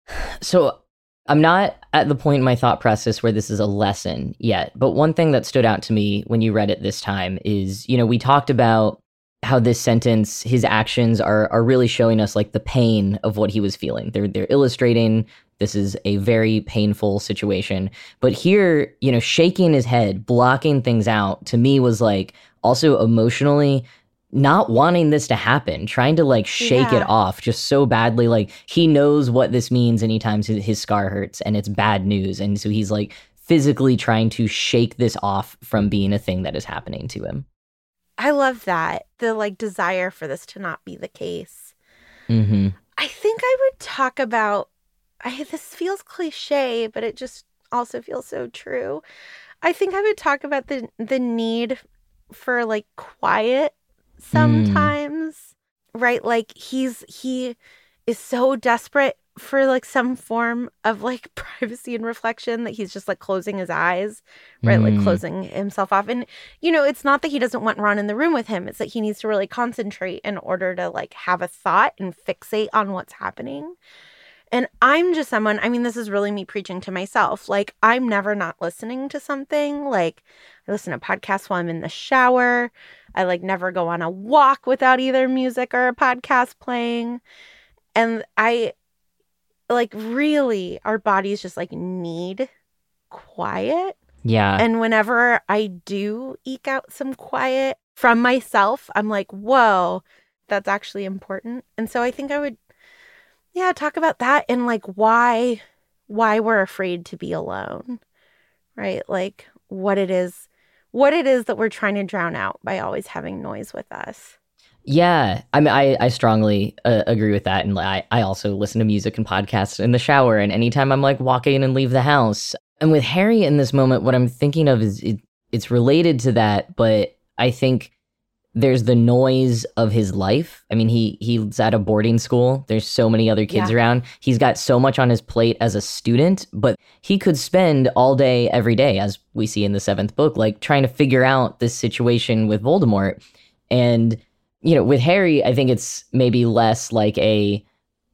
So I'm not at the point in my thought process where this is a lesson yet. But one thing that stood out to me when you read it this time is, you know, we talked about how this sentence, his actions are are really showing us like the pain of what he was feeling. They're they're illustrating this is a very painful situation. But here, you know, shaking his head, blocking things out, to me was like also emotionally not wanting this to happen, trying to like shake yeah. it off just so badly. Like he knows what this means anytime his, his scar hurts and it's bad news. And so he's like physically trying to shake this off from being a thing that is happening to him. I love that. The like desire for this to not be the case. Mm-hmm. I think I would talk about, I, this feels cliche, but it just also feels so true. I think I would talk about the the need for like quiet sometimes, mm. right? Like he's, he is so desperate for like some form of like privacy and reflection that he's just like closing his eyes, right? Mm. Like closing himself off. And, you know, it's not that he doesn't want Ron in the room with him. It's that he needs to really concentrate in order to like have a thought and fixate on what's happening. And I'm just someone, I mean, this is really me preaching to myself. Like I'm never not listening to something. Like I listen to podcasts while I'm in the shower. I like never go on a walk without either music or a podcast playing. And I, like really our bodies just like need quiet. Yeah. And whenever I do eke out some quiet from myself, I'm like, whoa, that's actually important. And so I think I would, yeah, talk about that and like why, why we're afraid to be alone, right? Like what it is, what it is that we're trying to drown out by always having noise with us. Yeah, I mean, I, I strongly uh, agree with that. And I, I also listen to music and podcasts in the shower and anytime I'm like walking and leave the house. And with Harry in this moment, what I'm thinking of is it, it's related to that, but I think there's the noise of his life. I mean, he he's at a boarding school. There's so many other kids yeah. around. He's got so much on his plate as a student, but he could spend all day, every day, as we see in the seventh book, like trying to figure out this situation with Voldemort. And you know, with Harry, I think it's maybe less like a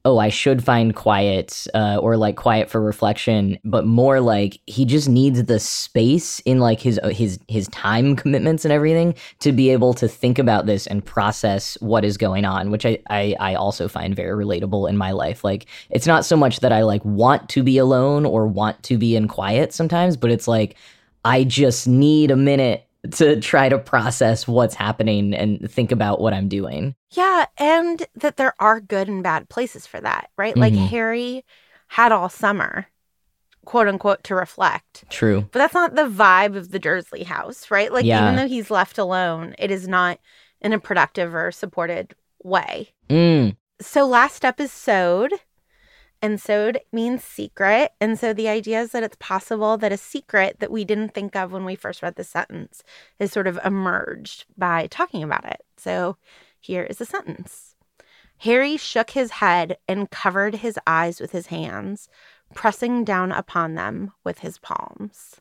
oh, I should find quiet uh, or like quiet for reflection, but more like he just needs the space in like his his his time commitments and everything to be able to think about this and process what is going on, which I, I, I also find very relatable in my life. Like, it's not so much that I like want to be alone or want to be in quiet sometimes, but it's like I just need a minute to try to process what's happening and think about what I'm doing. Yeah, and that there are good and bad places for that, right? Mm-hmm. Like Harry had all summer, quote unquote, to reflect. True. But that's not the vibe of the Dursley house, right? Like, yeah. even though he's left alone, it is not in a productive or supported way. Mm. So last up is sewed. And sewed means secret. And so the idea is that it's possible that a secret that we didn't think of when we first read the sentence is sort of emerged by talking about it. So here is a sentence. Harry shook his head and covered his eyes with his hands, pressing down upon them with his palms.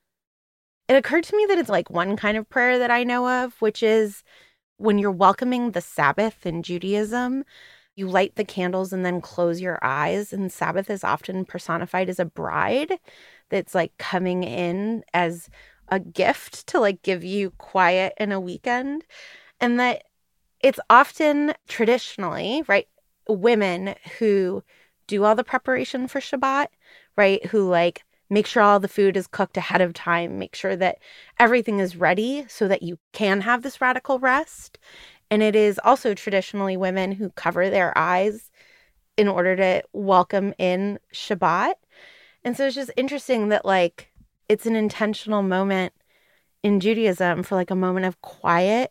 It occurred to me that it's like one kind of prayer that I know of, which is when you're welcoming the Sabbath in Judaism, you light the candles and then close your eyes. And Sabbath is often personified as a bride that's like coming in as a gift to like give you quiet in a weekend. And that it's often traditionally, right, women who do all the preparation for Shabbat, right, who like make sure all the food is cooked ahead of time, make sure that everything is ready so that you can have this radical rest. And it is also traditionally women who cover their eyes in order to welcome in Shabbat. And so it's just interesting that, like, it's an intentional moment in Judaism for, like, a moment of quiet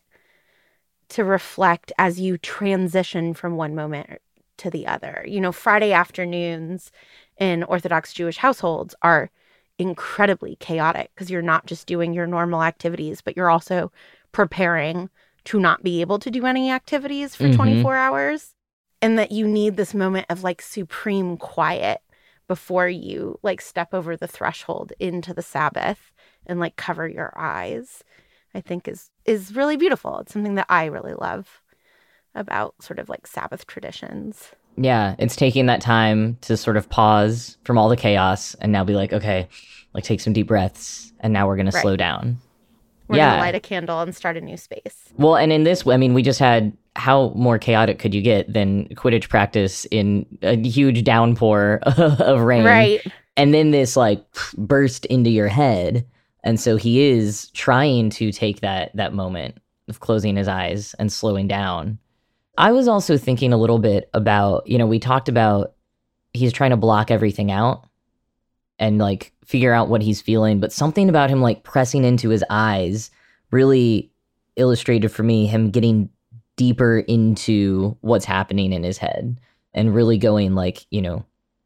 to reflect as you transition from one moment to the other. You know, Friday afternoons in Orthodox Jewish households are incredibly chaotic because you're not just doing your normal activities, but you're also preparing to not be able to do any activities for mm-hmm. twenty-four hours, and that you need this moment of like supreme quiet before you like step over the threshold into the Sabbath and like cover your eyes, I think is is really beautiful. It's something that I really love about sort of like Sabbath traditions. Yeah, it's taking that time to sort of pause from all the chaos and now be like, okay, like take some deep breaths and now we're going right. to slow down. We're yeah. going to light a candle and start a new space. Well, and in this, I mean, we just had, how more chaotic could you get than Quidditch practice in a huge downpour of rain? Right. And then this, like, burst into your head. And so he is trying to take that that moment of closing his eyes and slowing down. I was also thinking a little bit about, you know, we talked about he's trying to block everything out and, like, figure out what he's feeling, but something about him like pressing into his eyes really illustrated for me him getting deeper into what's happening in his head and really going like, you know,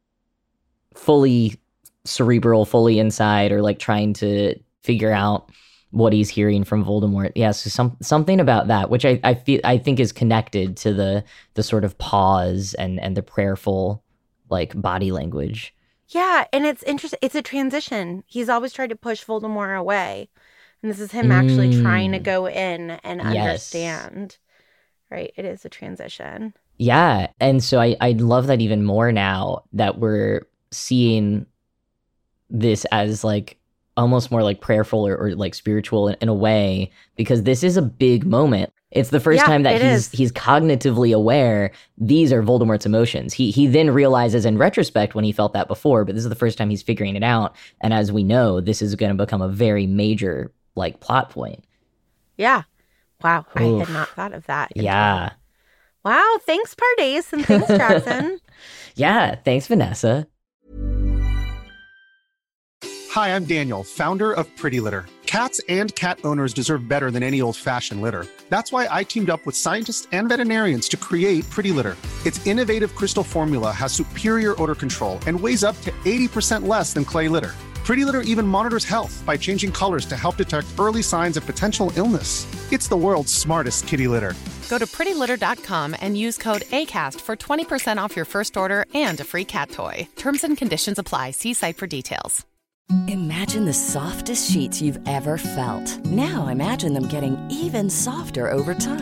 fully cerebral, fully inside, or like trying to figure out what he's hearing from Voldemort. Yeah, so some something about that, which I, I feel I think is connected to the the sort of pause and and the prayerful like body language. Yeah, and it's interesting. It's a transition. He's always tried to push Voldemort away. And this is him actually mm. trying to go in and understand. Yes. Right? It is a transition. Yeah. And so I, I love that even more now that we're seeing this as like almost more like prayerful or, or like spiritual in, in a way, because this is a big moment. It's the first yeah, time that he's is. he's cognitively aware these are Voldemort's emotions. He he then realizes in retrospect when he felt that before, but this is the first time he's figuring it out. And as we know, this is going to become a very major like plot point. Yeah. Wow. Oof. I had not thought of that. Yeah. Time. Wow. Thanks, Pardes, and thanks, Jackson. Yeah. Thanks, Vanessa. Hi, I'm Daniel, founder of Pretty Litter. Cats and cat owners deserve better than any old-fashioned litter. That's why I teamed up with scientists and veterinarians to create Pretty Litter. Its innovative crystal formula has superior odor control and weighs up to eighty percent less than clay litter. Pretty Litter even monitors health by changing colors to help detect early signs of potential illness. It's the world's smartest kitty litter. Go to pretty litter dot com and use code ACAST for twenty percent off your first order and a free cat toy. Terms and conditions apply. See site for details. Imagine the softest sheets you've ever felt. Now imagine them getting even softer over time.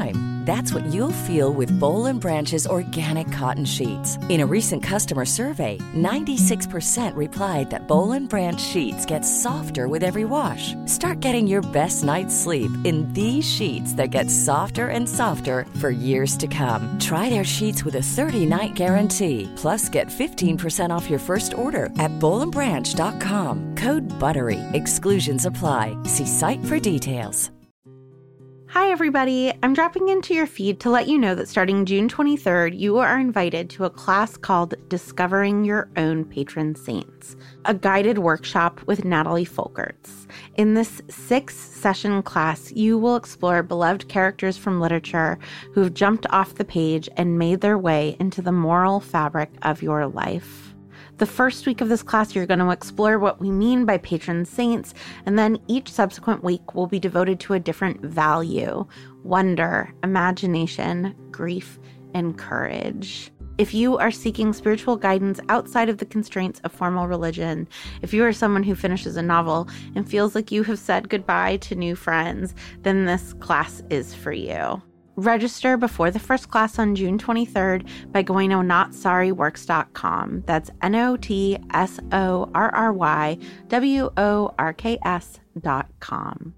That's what you'll feel with Boll and Branch's organic cotton sheets. In a recent customer survey, ninety-six percent replied that Boll and Branch sheets get softer with every wash. Start getting your best night's sleep in these sheets that get softer and softer for years to come. Try their sheets with a thirty-night guarantee. Plus, get fifteen percent off your first order at boll and branch dot com. Code BUTTERY. Exclusions apply. See site for details. Hi, everybody. I'm dropping into your feed to let you know that starting June twenty-third, you are invited to a class called Discovering Your Own Patron Saints, a guided workshop with Natalie Folkerts. In this six-session class, you will explore beloved characters from literature who've jumped off the page and made their way into the moral fabric of your life. The first week of this class, you're going to explore what we mean by patron saints, and then each subsequent week will be devoted to a different value: wonder, imagination, grief, and courage. If you are seeking spiritual guidance outside of the constraints of formal religion, if you are someone who finishes a novel and feels like you have said goodbye to new friends, then this class is for you. Register before the first class on June twenty-third by going to not sorry works dot com. That's N O T S O R R Y W O R K S dot com.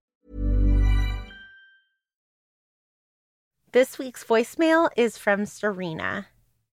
This week's voicemail is from Serena.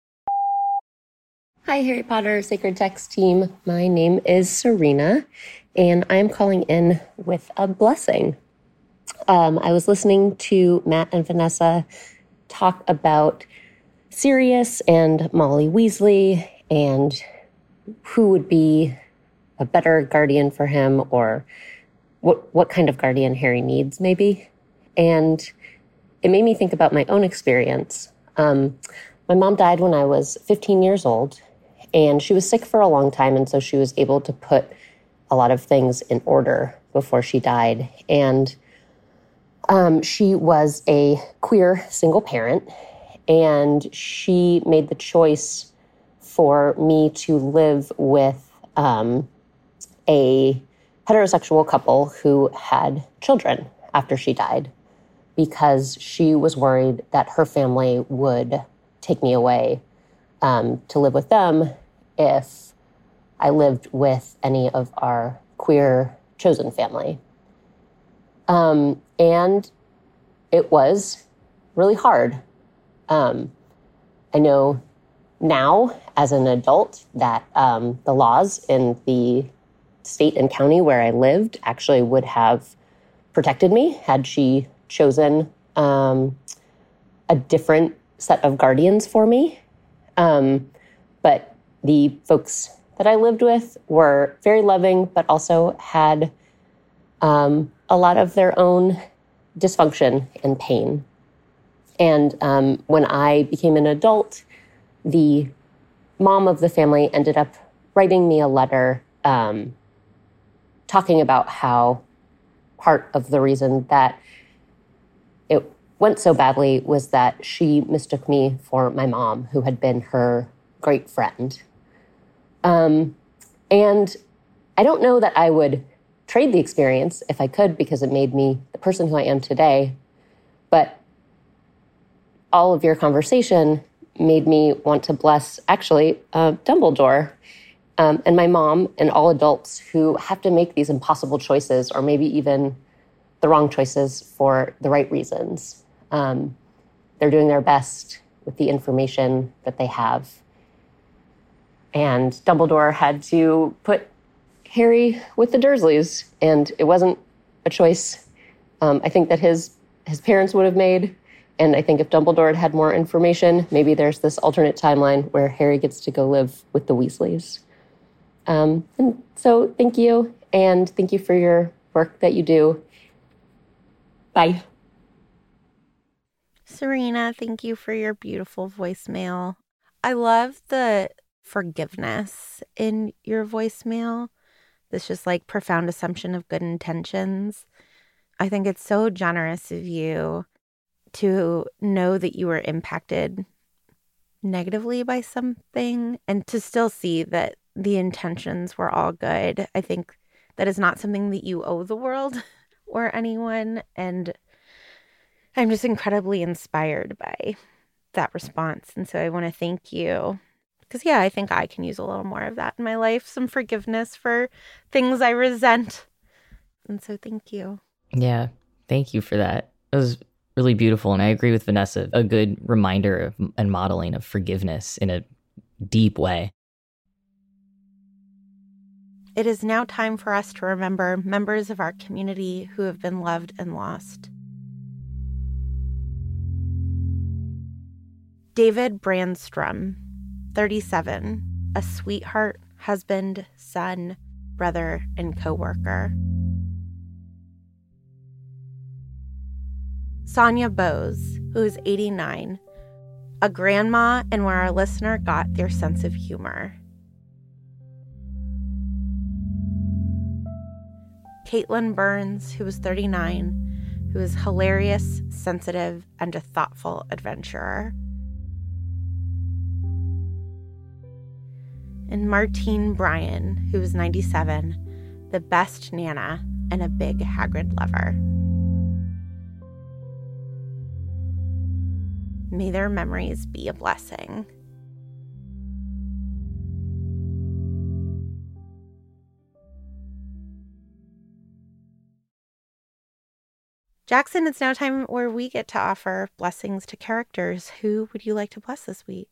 Hi, Harry Potter Sacred Text team. My name is Serena, and I'm calling in with a blessing. Um, I was listening to Matt and Vanessa talk about Sirius and Molly Weasley and who would be a better guardian for him, or what what kind of guardian Harry needs, maybe. And it made me think about my own experience. Um, my mom died when I was fifteen years old, and she was sick for a long time, and so she was able to put a lot of things in order before she died. And Um, she was a queer single parent, and she made the choice for me to live with um, a heterosexual couple who had children after she died, because she was worried that her family would take me away um, to live with them if I lived with any of our queer chosen family. Um, and it was really hard. Um, I know now as an adult that um, the laws in the state and county where I lived actually would have protected me had she chosen um, a different set of guardians for me. Um, but the folks that I lived with were very loving, but also had um, a lot of their own dysfunction and pain. And um, when I became an adult, the mom of the family ended up writing me a letter um, talking about how part of the reason that it went so badly was that she mistook me for my mom, who had been her great friend. Um, and I don't know that I would trade the experience if I could, because it made me the person who I am today. But all of your conversation made me want to bless, actually, uh, Dumbledore um, and my mom and all adults who have to make these impossible choices, or maybe even the wrong choices for the right reasons. Um, they're doing their best with the information that they have. And Dumbledore had to put Harry with the Dursleys, and it wasn't a choice um, I think that his his parents would have made. And I think if Dumbledore had had more information, maybe there's this alternate timeline where Harry gets to go live with the Weasleys. Um, and so thank you, and thank you for your work that you do. Bye. Serena, thank you for your beautiful voicemail. I love the forgiveness in your voicemail. This just like profound assumption of good intentions. I think it's so generous of you to know that you were impacted negatively by something and to still see that the intentions were all good. I think that is not something that you owe the world or anyone. And I'm just incredibly inspired by that response. And so I want to thank you. Because, yeah, I think I can use a little more of that in my life. Some forgiveness for things I resent. And so thank you. Yeah, thank you for that. It was really beautiful. And I agree with Vanessa. A good reminder of, and modeling of forgiveness in a deep way. It is now time for us to remember members of our community who have been loved and lost. David Brandstrom, thirty-seven, a sweetheart, husband, son, brother, and coworker. Sonia Bose, who is eighty-nine, a grandma and where our listener got their sense of humor. Caitlin Burns, who was thirty-nine, who is hilarious, sensitive, and a thoughtful adventurer. And Martine Bryan, who was ninety-seven, the best Nana and a big Hagrid lover. May their memories be a blessing. Jackson, it's now time where we get to offer blessings to characters. Who would you like to bless this week?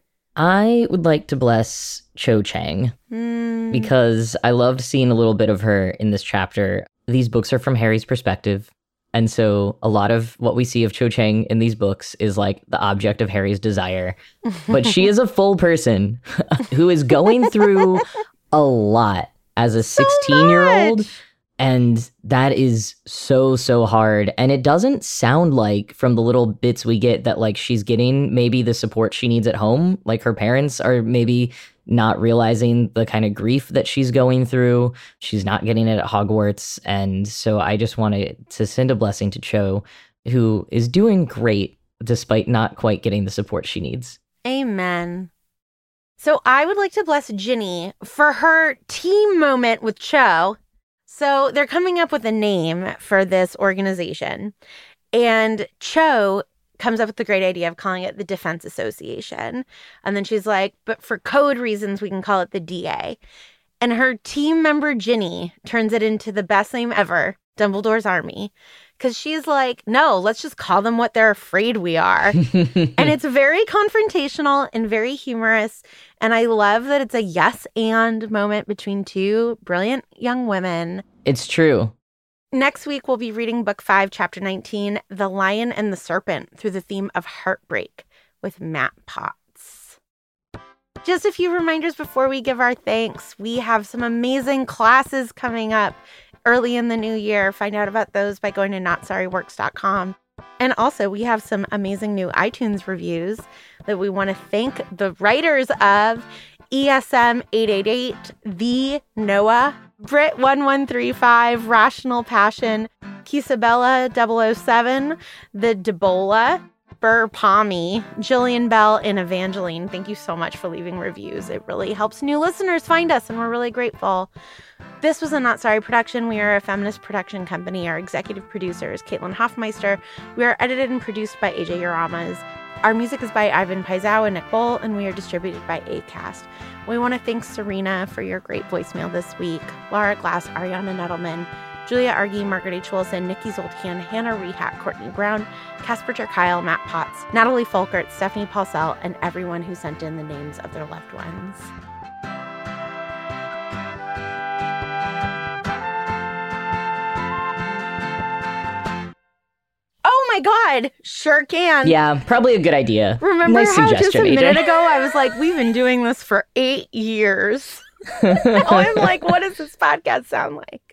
I would like to bless Cho Chang mm. because I loved seeing a little bit of her in this chapter. These books are from Harry's perspective. And so a lot of what we see of Cho Chang in these books is like the object of Harry's desire. But she is a full person who is going through a lot as a sixteen-year-old. So and that is so, so hard. And it doesn't sound like, from the little bits we get, that like she's getting maybe the support she needs at home. Like her parents are maybe not realizing the kind of grief that she's going through. She's not getting it at Hogwarts. And so I just wanted to send a blessing to Cho, who is doing great despite not quite getting the support she needs. Amen. So I would like to bless Ginny for her team moment with Cho. So they're coming up with a name for this organization. And Cho comes up with the great idea of calling it the Defense Association. And then she's like, but for code reasons, we can call it the D A. And her team member, Ginny, turns it into the best name ever, Dumbledore's Army. Because she's like, no, let's just call them what they're afraid we are. And it's very confrontational and very humorous. And I love that it's a yes and moment between two brilliant young women. It's true. Next week, we'll be reading Book five, Chapter nineteen, The Lion and the Serpent, through the theme of heartbreak with Matt Potts. Just a few reminders before we give our thanks. We have some amazing classes coming up early in the new year. Find out about those by going to not sorry works dot com. And also, we have some amazing new iTunes reviews that we want to thank the writers of: E S M eight eight eight, The Noah, Brit one one three five, Rational Passion, Kisabella double oh seven, The Debola, Burr Palmy, Jillian Bell, and Evangeline. Thank you so much for leaving reviews. It really helps new listeners find us, and we're really grateful. This was a Not Sorry production. We are a feminist production company. Our executive producer is Caitlin Hoffmeister. We are edited and produced by A J Uramas. Our music is by Ivan Paisau and Nick Boll, and we are distributed by Acast. We want to thank Serena for your great voicemail this week, Laura Glass, Ariana Nettleman, Julia Argy, Margaret H. Wilson, Nikki Zoltan, Hannah Rehat, Courtney Brown, Casper ter Kyle, Matt Potts, Natalie Folkert, Stephanie Paulsell, and everyone who sent in the names of their loved ones. Oh my God, sure can. Yeah, probably a good idea. Remember nice how just a A J. minute ago I was like, we've been doing this for eight years. Now I'm like, what does this podcast sound like?